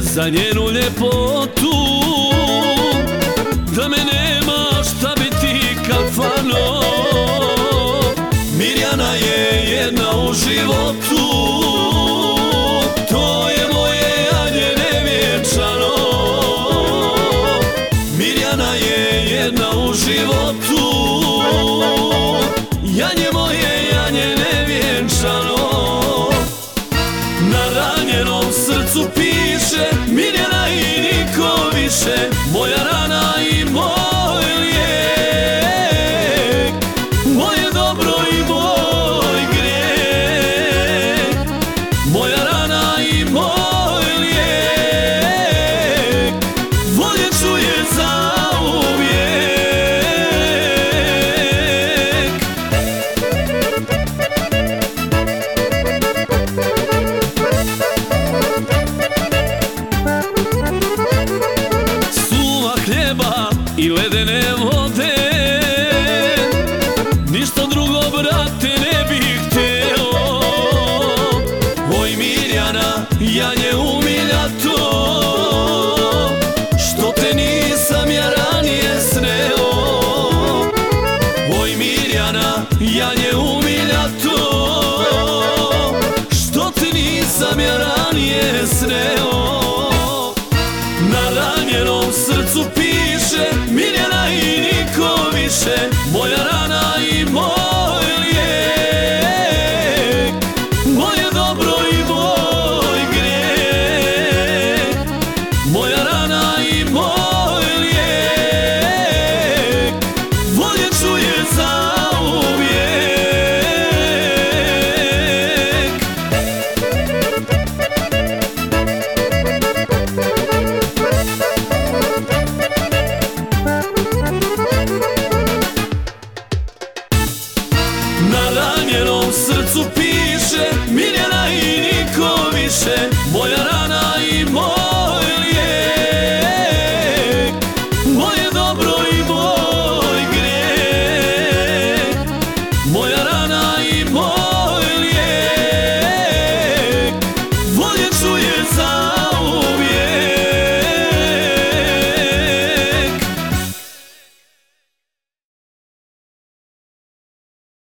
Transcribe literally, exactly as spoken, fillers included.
za njenu ljepotu, da me nema šta bi ti kafano. Mirjana je jedna u životu, to je moje Anjene vjenčano. Mirjana je jedna u životu, Janje moje, Anjene vjenčano. Na ranjenom srcu piše Mirjana i niko više, moja rana i moj lijek, moje dobro i moj grijeh, moja rana i moj lijek, voljet ću je zauvijek. I ledene vode, ništa drugo, brate, ne bih hteo. Oj Mirjana, Janje umiljato, što te nisam ja ranije sreo. Oj Mirjana, Janje umiljato, što te nisam ja ranije sreo. Na ranjenom srcu pi